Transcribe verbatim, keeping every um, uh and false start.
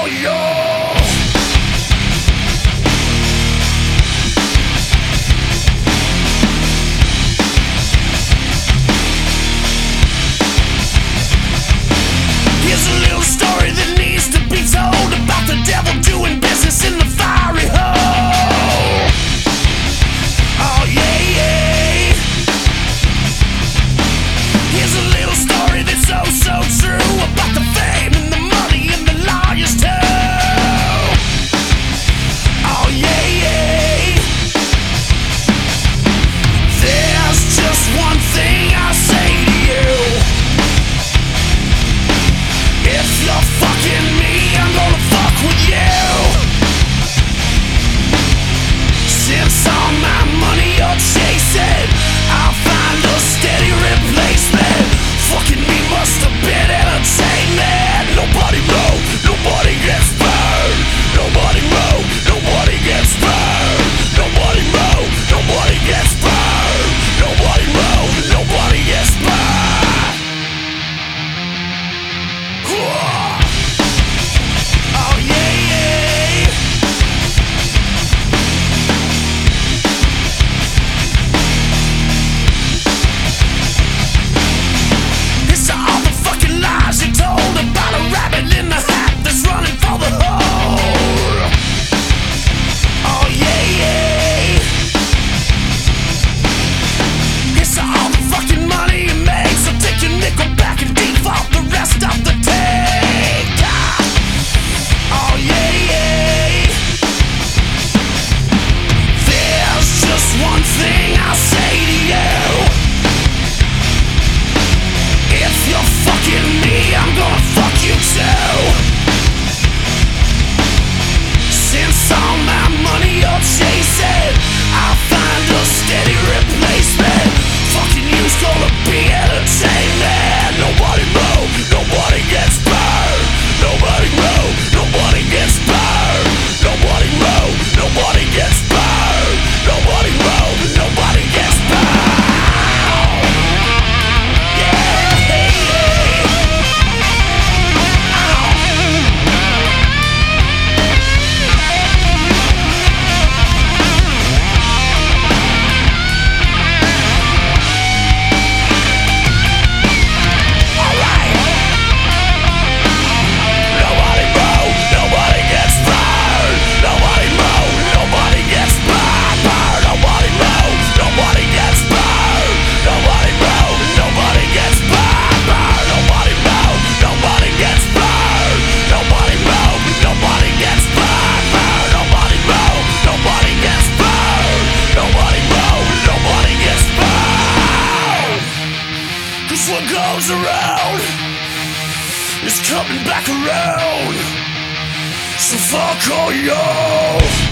call you. Here's a little story that needs to be told about the devil doing business in the fiery hole. Oh yeah, yeah. Here's a little story that's so, so true about the fame and the money and the lawyers too. Oh yeah, yeah. There's just one thing I say to you. If you're fucking me, I'm gonna fuck with you. Since all my money you're chasing, I'll find a steady replacement. Fucking me must have been entertainment. Nobody wrote, nobody gets burned. Nobody wrote, nobody gets burned. Nobody wrote, nobody gets burned. Nobody wrote, nobody gets burned. Oh yeah, yeah. It's all the fucking lies you told about a rabbit in the hat that's running for the hole. Oh yeah, yeah. It's all the fucking money you make, so take your nickel back and default the rest of the take. Oh yeah, yeah. There's just one thing I'll say to you. If you're fucking me, I'm gonna fuck you too. Since all my money you're chasing, I'll find a steady replacement. Fucking you's gonna be entertainment. Nobody wrote, nobody gets burned. Nobody wrote, nobody gets burned. Nobody wrote, nobody gets burned. Nobody wrote, nobody gets burned. What goes around is coming back around. So fuck all you.